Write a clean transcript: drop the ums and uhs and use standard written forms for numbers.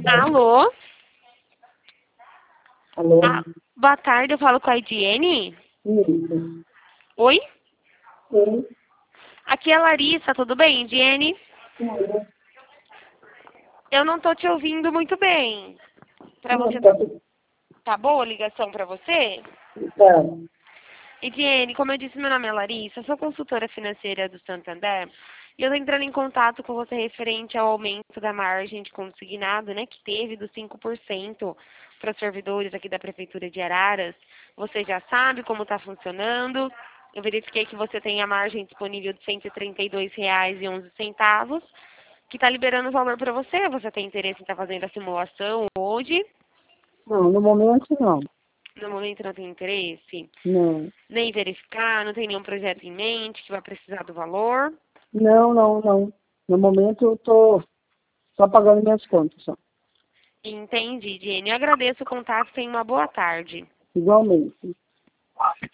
Alô? Alô? Boa tarde, eu falo com a Ediene. Isso. Oi? Sim. Aqui é a Larissa, tudo bem, Ediene? Sim. Eu não tô te ouvindo muito bem. Pra você, tá boa a ligação pra você? Tá. Ediene, como eu disse, meu nome é Larissa, eu sou consultora financeira do Santander e eu tô entrando em contato com você referente ao aumento da margem de consignado, né, que teve dos 5% para os servidores aqui da Prefeitura de Araras. Você já sabe como está funcionando. Eu verifiquei que você tem a margem disponível de R$ 132,11, que está liberando o valor para você. Você tem interesse em estar fazendo a simulação hoje? Não, no momento não. No momento não tem interesse? Não. Nem verificar, não tem nenhum projeto em mente que vai precisar do valor? Não. No momento eu tô só pagando minhas contas, só. Entendi, Jenny. Eu agradeço o contato. Tenha uma boa tarde. Igualmente.